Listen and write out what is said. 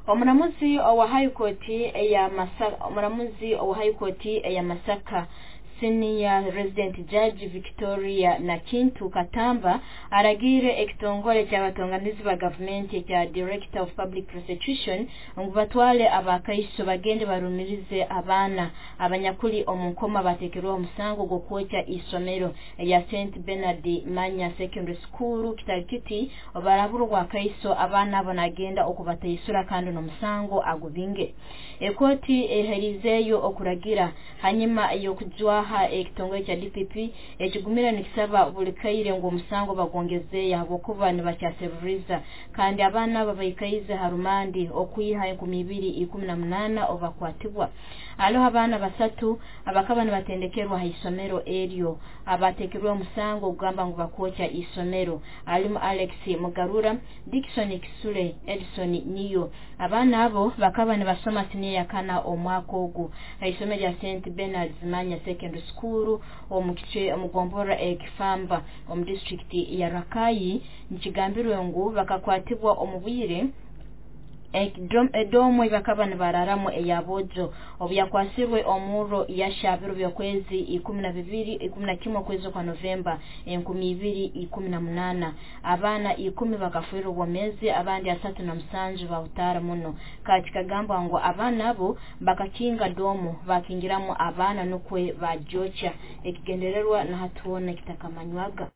Omulamuzi owa High Court ya Masaka Senior Resident Judge Victoria Nakintu Katamba aragire ekitongole ky'abatonganizi ba government kya Director of Public Prosecution ngubatwale abakaiso bagende barumirize abana abanyakuli omunkoma batekerwa omusango gwokwokya isomero ya St Bernard Manya Secondary School kitakiti obaraburu gwa kaiso abana bonagenda okubatayisura kandi no musango agubinge ekoti eherizeyo okuragira hanyuma yokujwa ekitongole kya DPP ekigumira nikisaba bulikaire ngo musango bagongeze yabo kuba ne bakyaseruriza kandi abana babayikaize harumandi okuyiha 2018 obakwatibwa alo abana basatu abakabana batendekerwa isomero eryo abatekerwa musango gamba ngo bakwocha isomero alimu Alex Mugarura Dickson Kisule Edison Niyo abana abo bakabana basoma siniya kana omwaka ogu isomero ya St Bernard Manya Secondary School omukice omugombora ekifamba district ya Rakai nikigambirwe ngo bakakwatibwa omubwire edomo ibakabana bararamo eyabojo obyakwasirwe omuro yashabiro byokwezi 12 kwezi kwa November 2018 abana 10 bakafuirwa obwomezi abandi 37 bautara muno katika gamba ngo abana abo bakakinga domo bakingiramo abana nokwe bajocha ekigendererwa na hatuone kitakamanywaga